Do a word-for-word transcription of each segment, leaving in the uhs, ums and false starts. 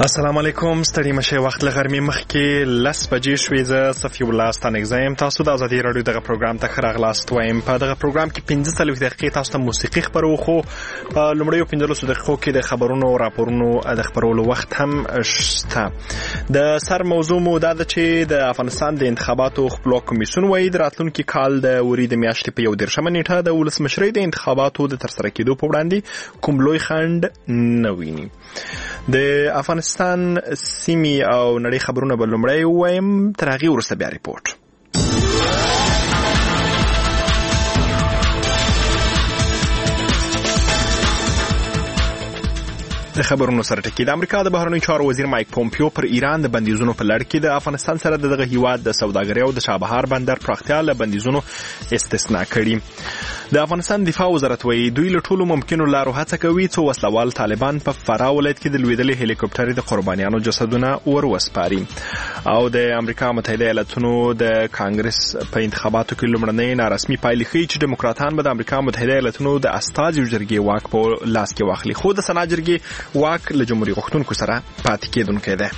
السلام علیکم. ستړي مشه وخت له غرمې مخکې لس بجې شوې. زه صفي الله ستانګزم. تاسو د ازادي رادیو دغه پروګرام ته راغلاست وایم. په دغه پروګرام کې پنځه څلوېښت دقیقې تاسو ته موسیقي خبرو، خو په لومړیو پنځلسو دقیقو کې د خبرونو او راپورونو د خبرولو وخت هم شته. د سر موضوع مو دا ده چې د افغانستان د انتخاباتو خپلواک کمیسیون وايي د راتلونکي کال د وري د میاشتې په یو دېرشمه نیټه د ولسمشرۍ د انتخاباتو د ترسره کېدو په وړاندې کوم لوی خنډ نه ویني. د افغانستان سیمې او نړۍ خبرونه به لومړی وایم، تر هغې وروسته بیا ریپورټ. د خبرونو سره ټکی. د امریکا د بهرنیو چارو وزیر مایک پومپیو پر ایران د بندیزونو په لړ کې د افغانستان سره دغه هیواد د سوداګرۍ او د چابهار بندر پراختیا له بندیزونو استثنا کړي. د افغانستان دفاع وزارت وایي دوی له ټولو ممکنو لارو هڅه کوي څو وسلوال طالبان په فراه ولایت کې د لوېدلې هلیکوپټر د قربانیانو جسدونه ور وسپاري. او د امریکا متحده ایالاتونو د کانګرس په انتخاباتو کې لومړنۍ نارسمي پایلې ښیي چې ډیموکراتان به د امریکا متحده ایالاتونو د استازو جرګې واک په لاس کې واخلي، خو د سنا جرګې واک له جمهوریت غوښتونکو سره پاتې کېدونکی دی.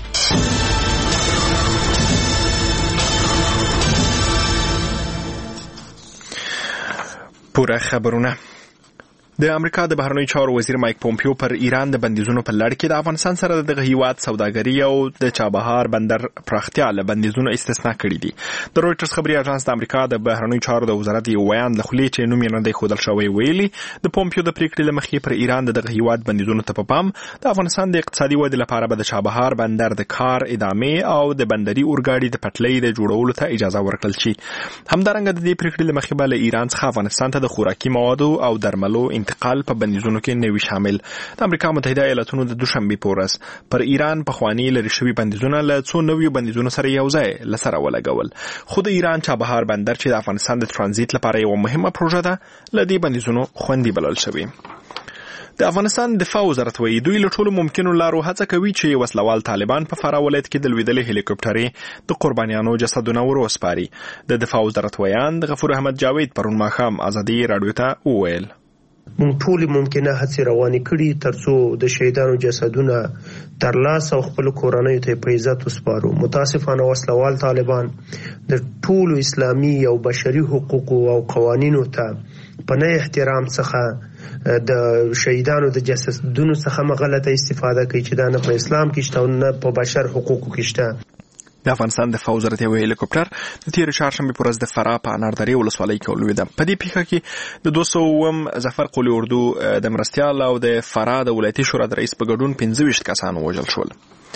پوره خبرونه. د امریکا د بهرنیو چارو وزیر مایک پومپیو پر ایران د بندیزونو په لړ کې د افغانستان سره دغه هیواد سوداګري او د چابهار بندر پراختیا له بندیزونو استثنا کړي دي. د رویټرز خبري اژانس د امریکا د بهرنیو چارو د وزارت یو بیان له خولې چې نوم یې نه دی ښودل شوی ویلي د پومپیو د پریکړې له مخې پر ایران د دغه هیواد بندیزونو ته په پام د افغانستان د اقتصادي ودې لپاره به د چابهار بندر د کار ادامې او د بندري اورګاډي د پټلۍ د جوړولو ته اجازه ورکړل شي. همدارنګه د دې پریکړې له مخې به له ایران څخه افغانستان ته د خوراکي موادو او درملو انتقال په بندیزونو کې نوي شامل. د امریکا متحده ایالاتونو د دوشنبه په ورځ پر ایران په خواني لري شوی بندیزونه له څو نویو بندیزونو سره یو ځای لسره ولګول. خو د ایران چابهار بندر چې د افغانستان د ترانزیت لپاره یو مهمه پروژه ده له دې بندیزونو خوندي بلل شوی. د افغانستان دفاع وزارت وایي دوی له ټولو ممکنو لارو هڅه کوي چې وسلوال طالبان په فراه ولایت کې د لوېدلې هلیکوپټرې د قربانیانو جسدونه ور وسپاري. د دفاع وزارت ویان د غفور احمد جاوید پرون ماښام ازادي رادیو ته وویل مونږ ټول ممکنه هڅې روانې کړي ترڅو د شهیدانو جسدونه ترلاسه او خپل کورنۍ ته په عزت وسپارو. متاسفانه وسلوال طالبان د ټولو اسلامي او بشري حقوقو او قوانینو ته په نه احترام څخه د شهیدانو د جسدونو څخه غلطه استفاده کوي چې دا نه په اسلام کې شته او نه په بشر حقوقو کې شته. د افغانستان دفاع وزارت یو هلیکوپټر د تیر چهارشنبه په ورځ د فراه په اناردرې ولسوالۍ کې ولوېده. په دې پیښه کې د دوه سوه اووم ظفر قولي اردو د مرستیال او د فراه د ولایتي شورا د رئیس په ګډون پنځه ویشت کسان ووژل شول.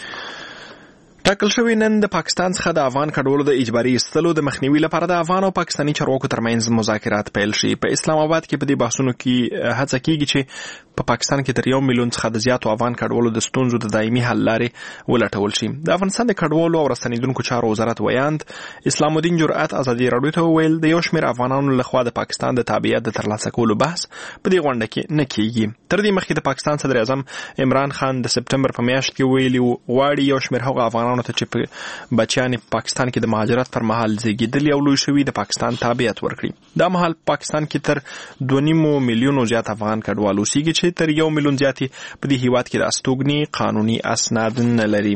ټاکل شوی نن د پاکستان څخه د افغان کډوالو د اجباري ایستلو د مخنیوي لپاره د افغان او پاکستاني چارواکو ترمنځ مذاکرات پیل شي. په اسلام آباد کې په دې بحثونو کې هڅه کیږي چې په پاکستان کې تر یو میلیون څخه د زیاتو افغان کډوالو د ستونزو د دایمي حل لارې ولټول شي. د افغانستان د کډوالو او راستنیدونکو چارو وزارت ویاند اسلام الدین جرأت ازادي رادیو ته وویل د یو شمېر افغانانو لخوا د پاکستان د تابعیت د ترلاسه کولو بحث په دې غونډه کې نه کیږي. تر دې مخکې د پاکستان صدر اعظم عمران خان د سپټمبر په میاشت کې ویلي غواړي یو شمېر هغه افغانانو ته چې بچیان په پاکستان کې د مهاجرت پر مهال زیږیدلي او لوی شوي د پاکستان تابعیت ورکړي. دا مهال پاکستان کې تر دوه نیمو میلیونو زیات افغان کډوال اوسېږي چې تر یو میلیون زیاتې په دې هیواد کې د استوګنې قانوني اسناد نه لري.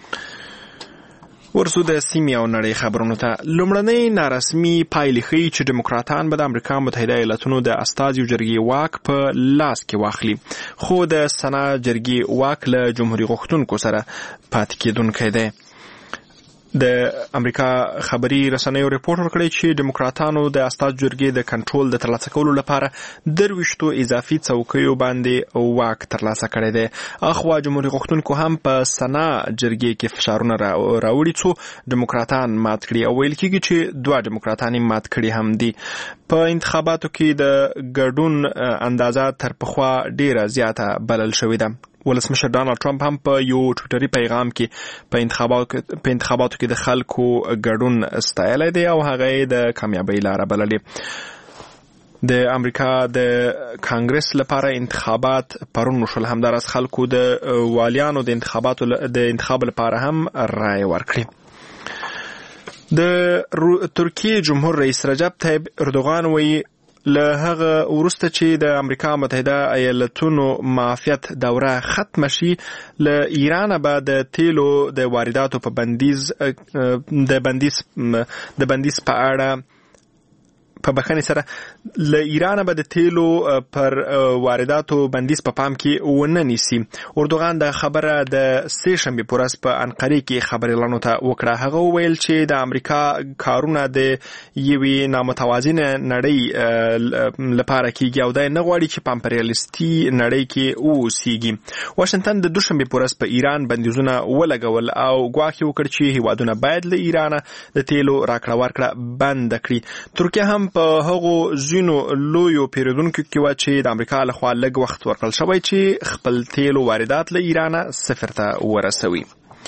ورسو د سیمې او نړۍ خبرونو ته. لومړنۍ نارسمي پایلې ښیي چې ډیموکراتان به د امریکا متحده ایالاتونو د استازیو جرګې واک په لاس کې واخلي، خو د سنا جرګې واک له جمهوریت غوښتونکو سره پاتې کېدونکی دی. د امریکا خبري رسنیو ریپورټ ورکړی چې ډیموکراتانو د استازو جرګې د کنټرول د ترلاسه کولو لپاره درویشتو اضافي څوکیو باندې واک ترلاسه کړی دی. اخوا جمهوریت غوښتونکو هم په سنا جرګې کې فشارونه راوړي څو ډیموکراتان مات کړي او ویل کېږي چې دوه ډیموکراتان مات کړي هم دي. په انتخاباتو کې د ګډون اندازه تر پخوا ډیره زیاته بلل شوې ده. ولسمشر ډانلډ ټرمپ هم په یو ټویټري پیغام کې په انتخاباتو په انتخاباتو کې د خلکو ګډون ستایلی دی او هغه د کامیابی لاره بللې. د امریکا د کانګرس لپاره انتخابات پرون وشول. همداراز خلکو د والیانو د انتخاباتو د انتخاب لپاره هم رای ورکړي. د ترکیې جمهور رئیس رجب طیب اردوغان وایي له هغه وروسته چې د امریکا متحده ایالاتونو معافیت دوره ختم شي له ایران به د تیلو د وارداتو په بندیز د بندیز د بندیز په اړه په بخښنې سره له ایران به د تیلو پر وارداتو بندیز په پام کې ونه نیسي. اردوغان د خبره د سه شنبه پر ورځ په انقره کې خبري اعلان وکړه. هغه ویل چې د امریکا کارونه د یوې نامتوازنه نړۍ لپاره کېږي او د نه غواړي چې په امپریالیستي نړۍ کې اوسېږي. واشنگټن د دوشنبه پر ورځ په ایران بندیزونه ولګول او ګواښ وکړ چې هیوادونه باید له ایران د تیلو راکړه ورکړه بند کړي. ترکیه هم په هغو ځینو لویو پیرودونکو کې و چې د امریکا لخوا لږ وخت ورکړل شوی چې خپل تیلو واردات له ایران صفر ته ورسوي.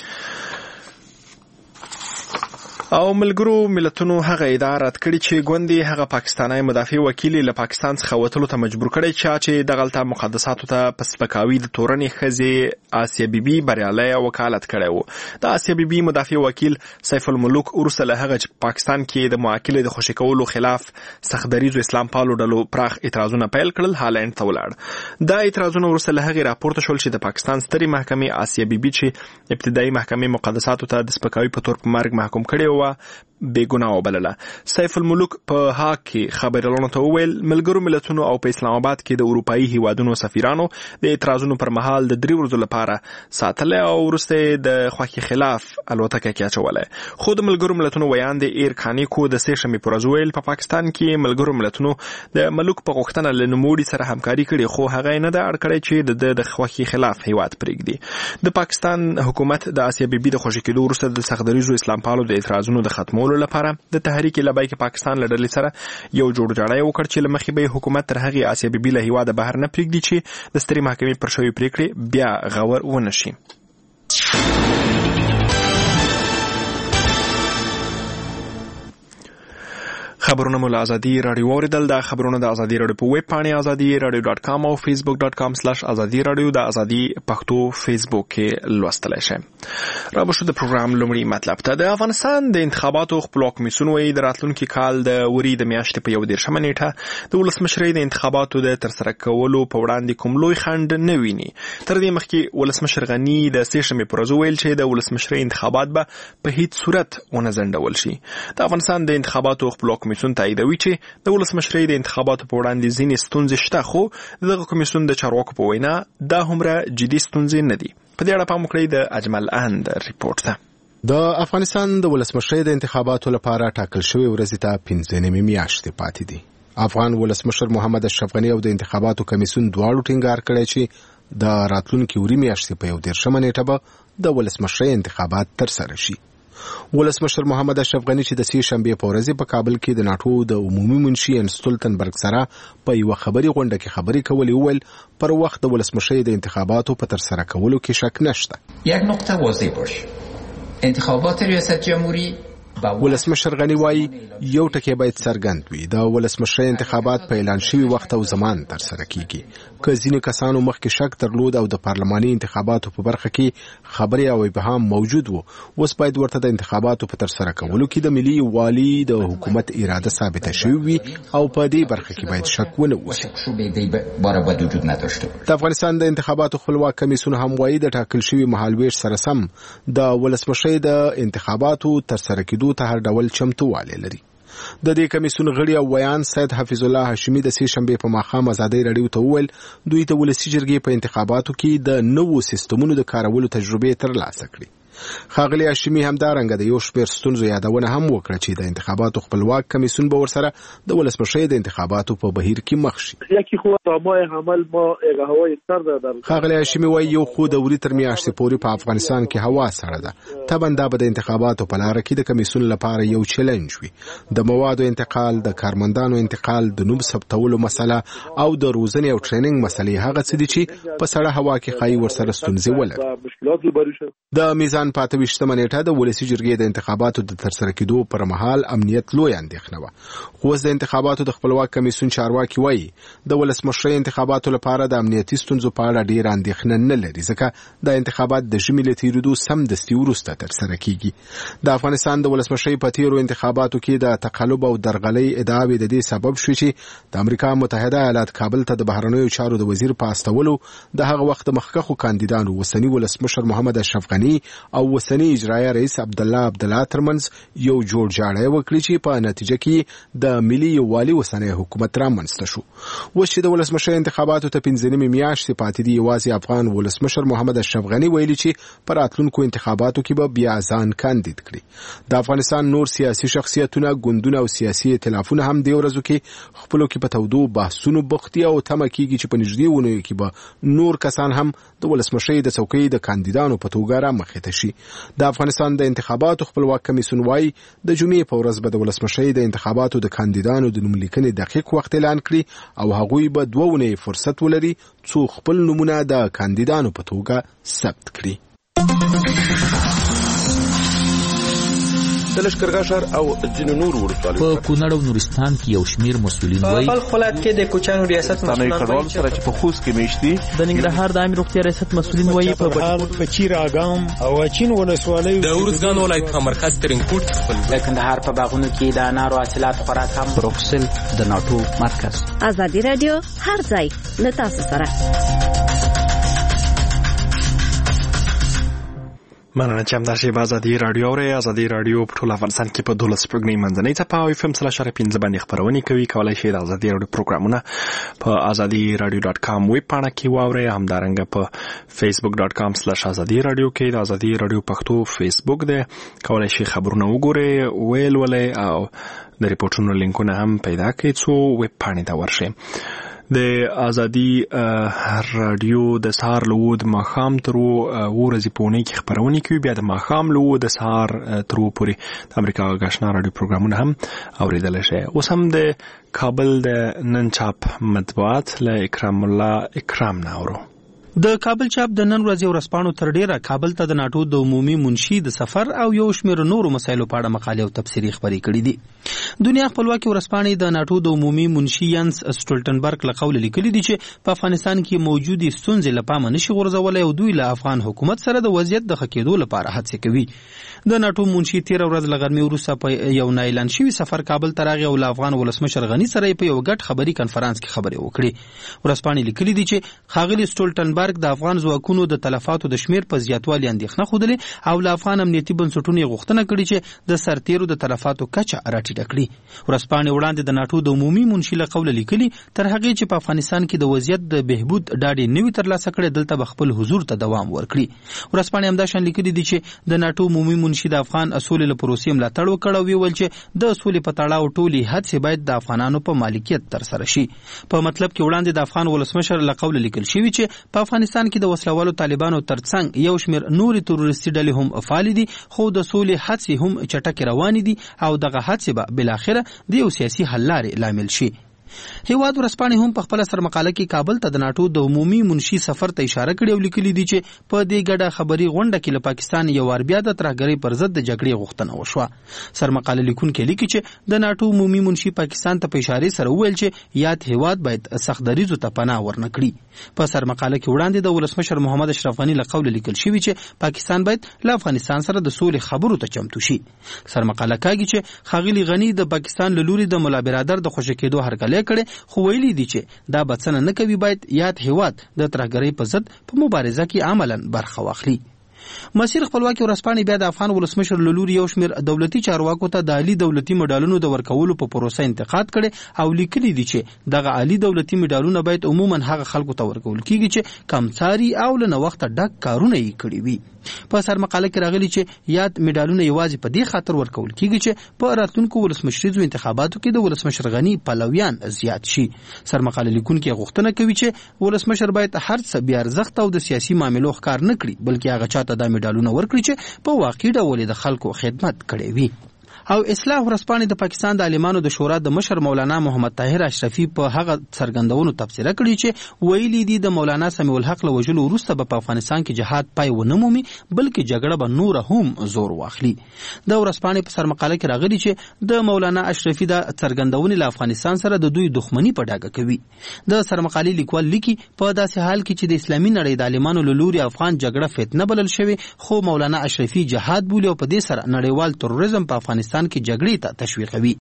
او ملګرو ملتونو هغه ادعا رد کړې چې ګوندې هغه پاکستاني مدافع وکیل له پاکستان څخه وتلو ته مجبور کړی چې د غلطه مقدساتو ته په سپکاوي د تورنې ښځې آسیا بیبي بریالۍ وکالت کړی و. د آسیا بیبي مدافع وکیل سیف الملوک وروسته له هغه چې پاکستان کې د معاقلې د خوشي کولو خلاف سختدریزو اسلام پالو ډلو پراخ اعتراضونه پیل کړل هالند ته ولاړ. دا اعتراضونه وروسته له هغه راپورته شول چې د پاکستان سترې محکمې آسیا بیبي چې ابتدایي محکمې مقدساتو ته د سپکاوي په تور په مرګ محکوم کړي بېګناه وبلله. سیف الملوک په هاګ کې خبريالانو ته وویل ملګرو ملتونو او په اسلام آباد کې د اروپאי هیوادونو سفیرانو د اعتراضونو پر مهال د درې ورځو لپاره ساتل او ورسته د خوښي خلاف الوتکه کې اچولای. خو د ملګرو ملتونو ویان د ایر کانیکو د سه شنبه پر ورځ ویل په پاکستان کې ملګرو ملتونو د ملوک په غوښتنه له نوموړي سره همکاري کړې خو هغه نه د اړ کړی چې د خوښي خلاف هیواد پرېږدي. د پاکستان حکومت د آسیا بیبي د خوشي کېدو وروسته د سختدریزو اسلام پالو د اعتراضونو د ختمولو لپاره د تحریک لبیک پاکستان له ډلې سره یو جوړجاړی وکړ چې له مخې به حکومت تر هغې آسیا بیبي له هیواده بهر نه پرېږدي چې د سترې محکمې پر شوې پریکړې بیا غور ونه شي. خبرونه مو له ازادي رادیو اوریدل. دا خبرونه د ازادي رادیو په ویب پاڼې ازادي رادیو ډاټ کام او فیسبوک ډاټ کام سلاش ازادي رادیو د ازادي پښتو فیسبوک کې لوستلای شئ. را به شو د پروګرام لومړی مطلب ته. د افغانستان د انتخاباتو خپلواک کمیسیون وایي د راتلونکي کال د وري د میاشتې په یو دېرشمه نیټه د ولسمشرۍ د انتخاباتو د ترسره کولو په وړاندې کوم لوی خنډ نه ویني. تر دې مخکې ولسمشر غني د سه شنبې پر ورځ ویل چې د ولسمشرۍ انتخابات به په هیڅ صورت ونه ځنډول شي. د افغانستان د انتخاباتو خپلواک کمیسیون تاییدوي چې د ولسمشرۍ د انتخاباتو په وړاندې ځینې ستونزې شته خو دغه کمیسیون د چارواکو په وینا دا هومره جدي ستونزې نه دي. په دې اړه پام وکړئ د اجمل اند ریپورت ته. د افغانستان د ولسمشرۍ د انتخاباتو لپاره ټاکل شوی ورځ ته پنځه نیمې میاشتې پاتې دي. افغان ولسمشر محمد اشرف غني او د انتخاباتو کمیسیون دواړو ټینګار کړی چې د راتلونکي وري میاشتې په یو دېرشمه نیټه به د ولسمشرۍ انتخابات ترسره شي. ولسمشر محمد اشرف غني چې د سې شنبې په ورځ په کابل کې د ناتو د عمومي منشي ان ستولتنبرګ سره په یو خبري غونډه کې خبري کولې وویل پر وخت د ولسمشرۍ د انتخاباتو په ترسره کولو کې شک نشته. یک نقطه واضح باشه انتخابات ریاست جمهوری ولسمشر غني وایي یو ټکی باید څرګند وي د ولسمشرۍ انتخابات په اعلان شوي وخت او زمان ترسره کیږي. که ځینې کسانو مخکې شک درلود او د پارلماني انتخاباتو په برخه کې خبرې او ابهام موجود وو اوس باید ورته د انتخاباتو په ترسره کولو کې د ملي یووالي د حکومت اراده ثابته شوې وي او په دې برخه کې باید شک ونه وشي. د افغانستان د انتخاباتو خپلواک کمیسیون هم وایي د ټاکل شوي مهالویش سره سم د ولسمشرۍ د انتخاباتو ترسره کېدو ته هر ډول چمتووالی لري. د دې کمیسیون غړي او ویان سید حفیظ الله هاشمي د سې شنبې په ماښام ازادي رادیو ته وویل دوی ته ولسي جرګې په انتخاباتو کې د نوو سیستمونو د کارولو تجربې ترلاسه کړي. ښاغلي هاشمي همدارنګه د یو شمېر ستونزو یادونه هم وکړه چې د انتخاباتو خپلواک کمیسیون به ورسره د ولسمشرۍ د انتخاباتو په بهیر کې مخ شي. ښاغلي هاشمي وایي یو خو د وري تر میاشتې پورې په افغانستان کې هوا سړه ده. طبعا دا به د انتخاباتو په لاره کې د کمیسیون لپاره یو چیلنج وي. د موادو انتقال، د کارمندانو انتقال، د نوم ثبتولو مسله او د روزنې او ټریننګ مسلې هغه څه دي چې په سړه هوا کې ښایي ورسره ستونزې ولري. د میزان افغانستان په اته ویشتمه نیټه د ولسي جرګې د انتخاباتو د ترسره کېدو پر مهال امنیت لوی اندېښنه وه. اوس د انتخاباتو د خپلواک کمیسیون چارواکي وایي د ولسمشرۍ انتخاباتو لپاره د امنیتي ستونزو په اړه ډېره اندېښنه نه لري، ځکه د انتخابات د ژمي له تېرېدو سمدستي وروسته ترسره کېږي. د افغانستان د ولسمشرۍ په تېرو انتخاباتو کې د تقلب او درغلۍ ادعاوې د دې سبب شوې چې د امریکا متحده ایالات کابل ته د بهرنیو چارو د وزیر په استولو د هغه وخت مخکښو کاندیدانو اوسني ولسمشر محمد اشرف غني او اوسني اجرایه رئیس عبدالله عبدالله ترمنځ یو جوړجاړی وکړي چې په نتیجه کې د ملي یووالي اوسنی حکومت رامنځته شو. اوس چې د ولسمشرۍ انتخاباتو ته پنځه نیمې میاشتې پاتې دي، یوازې افغان ولسمشر محمد اشرف غني ویلي چې په راتلونکو انتخاباتو کې به بیا ځان کاندید کړي. د افغانستان نور سیاسي شخصیتونه، ګوندونه او سیاسي ائتلافونه هم دې ورځو کې خپلو کې په تودو بحثونو بوختي او تمه کېږي چې په نږدې اونیو کې به نور کسان هم د ولسمشرۍ د څوکۍ د کاندیدانو په توګه رامخې ته شي. د افغانستان د انتخاباتو خپلواک کمیسیون وايي د جمعې په ورځ به د ولسمشرۍ د انتخاباتو د کاندیدانو د نوملیکنې دقیق وخت اعلان کړي او هغوی به دوه اونۍ فرصت ولري څو خپل نومونه د کاندیدانو په توګه ثبت کړي. د لښکرګاه ښار او ځینو نورو ولسوالیو په کونړ او نورستان کې یو شمیر مسؤلین وایي په خپل ولایت کې د کوچانو ریاست مسؤلین کډوال سره چې په خوست کې میشتي د ننګرهار د عامه روغتیا ریاست مسؤلین وایي په بهار په چیر اګام او چین ولسوالیو د ورزګان ولایت مرکز ترنکوټ خپل د کندهار په باغونو کې د انارو حاصلات خوراک هم بروکسل د ناټو مرکز. ازادي رادیو هر ځای له تاسو سره. مننه چې همداسې په ازادي رادیو اورئ. ازادي رادیو په ټول افغانستان کې په دولس پروګرام منځنۍ څپه او اف ام سره شارې پنځه باندې خپرونې کوي. کولای شئ د ازادي رادیو پروګرامونه په ازادي رادیو ډاټ کام ویب پاڼه کې واورئ، همدارنګه په فیسبوک ډاټ کام سلاش ازادي رادیو کې د ازادي رادیو پښتو فیسبوک دی. کولای شئ خبرونه وګورئ، ویل ولې او د ریپورټونو لینکونه هم پیدا کړئ څو ویب پاڼې ته ورشئ. د ازادي رادیو د سهار له اووه د ماښام تر اووه ورځې په اونۍ کې خپرونې کوي، بیا د ماښام له اووه د سهار تر اووه پورې د امریکا غږ آشنا رادیو پروګرامونه هم اورېدلی شئ. اوس هم د کابل د نن چاپ مطبوعات له اکرام الله اکرام نه اورو. د کابل چاپ د نن ورځې ورځپاڼو تر ډیره کابل ته د ناټو د عمومي منشي د سفر او یو شمېر نورو مسایلو په اړه مقالې او تبصرې خپرې کړي دي. دنیا خپلواکي ورځپاڼې د ناټو د عمومي منشي ینس سټولټنبرګ له قوله لیکلي دي چې په افغانستان کې موجودې ستونزې له پامه نشي غورځولی او دوی له افغان حکومت سره د وضعیت د ښه کېدو لپاره هڅې کوي. د ناټو منشي تیره ورځ له غرمې وروسته په یو نه اعلان شوي سفر کابل ته راغی او له افغان ولسمشر غني سره په یو ګډ خبري کنفرانس کې خبرې وکړې. ورځپاڼې لیکلي دي چې ښاغلي سټولټنبرګ د افغان ځواکونو د تلفاتو د شمیر په زیاتوالي اندېښنه ښودلې او له افغان امنیتي بنسټونو یې غوښتنه کړې چې د سرتیرو د تلفاتو کچه راټیټه کړي. ورځپاڼې وړاندې د ناټو د عمومي منشي له قوله لیکلي تر هغې چې په افغانستان کې د وضعیت د بهبود ډاډ نوي ترلاسه کړي دلته به خپل حضور ته دوام ورکړي. ورځپاڼې همداشان لیکلي دي چې د ناټو عمومي منشي د افغان سولې له پروسې ملاتړ وکړ او ویل چې د سولې په تړاو ټولې هڅې باید د افغانانو په مالکیت ترسره شي. په مطلب کې وړاندې د افغان ولسمشر له قوله لیکل شوي چې په افغانستان کې د وسلوالو طالبانو ترڅنګ یو شمېر نورې تروریستي ډلې هم فعال دي، خو د سولې هڅې هم چټکې روانې دي او دغه هڅې به بالاخره د یو سیاسي حل لارې لامل شي. هیواد ورځپاڼې هم په خپل سرمقاله کې کابل ته د ناټو د عمومي منشي سفر ته اشاره کړې او لیکلي دي چې په دې ګډه خبري غونډه کې له پاکستان یو وار بیا د ترهګرۍ پر ضد د جګړې غوښتنه وشوه. سرمقاله لیکونکي لیکي چې د ناټو عمومي منشي پاکستان ته په اشارې سره وویل چې یاد هیواد باید سخت دریزو ته پناه ورنه کړي. په سرمقاله کې وړاندې د ولسمشر محمد اشرف غني له قوله لیکل شوي چې پاکستان باید له افغانستان سره د سولې خبرو ته چمتو شي. سرمقاله کاږي چې ښاغلي غني د پاکستان له لوري د ملا برادر د خوشی کېدو هرکلی کړي، خو ویلي دي چې دا بڅنه نه کوي باید یاد هیواد د ترهګرۍ په ضد په مبارزه کې عملاً برخه واخلي. مسیر خپلواکي ورځپاڼې بیا د افغان ولسمشر له لوري یو شمېر دولتي چارواکو ته د عالي دولتي مډالونو د ورکولو په پروسه انتقاد کړي او لیکلي دي چې دغه عالي دولتي مډالونه باید عموماً هغه خلکو ته ورکول کیږي چې کمڅاري او له نوښته ډک کارونه یې کړي وي. په سرمقاله کې راغلي چې یاد مډالونه یوازې په دې خاطر ورکول کیږي چې په راتلونکو ولسمشریزو انتخاباتو کې د ولسمشر غني پلویان زیات شي. سرمقاله لیکونکي غوښتنه کوي چې ولسمشر باید هر څه بیا ارزښت او د سیاسي معاملو ښکار نه کړي، بلکې هغه چاته دا مډالونه ورکړي چې په واقعي ډول د خلکو خدمت کړي وي. او اصلاح ورځپاڼې د پاکستان د عالمانو د شورا د مشر مولانا محمد طاهر اشرفي په هغه څرګندونو تبصره کړې چې ویلي دي د مولانا سمیع الحق له وژلو وروسته به په افغانستان کې جهاد پای ونه مومي بلکې جګړه به نور هم زور واخلي. د ورځپاڼې په سرمقاله کې راغلي چې د مولانا اشرفي د څرګندونې له افغانستان سره د دوی دښمني په ډاګه کوي. د سرمقالې لیکوال لیکي په داسې حال کې چې د اسلامي نړۍ د عالمانو له لوري افغان جګړه فتنه بلل شوې خو مولانا اشرفي جهاد بولي او په دې سره نړیوال تروریزم په افغانستان کې جګړې ته تشویقوي.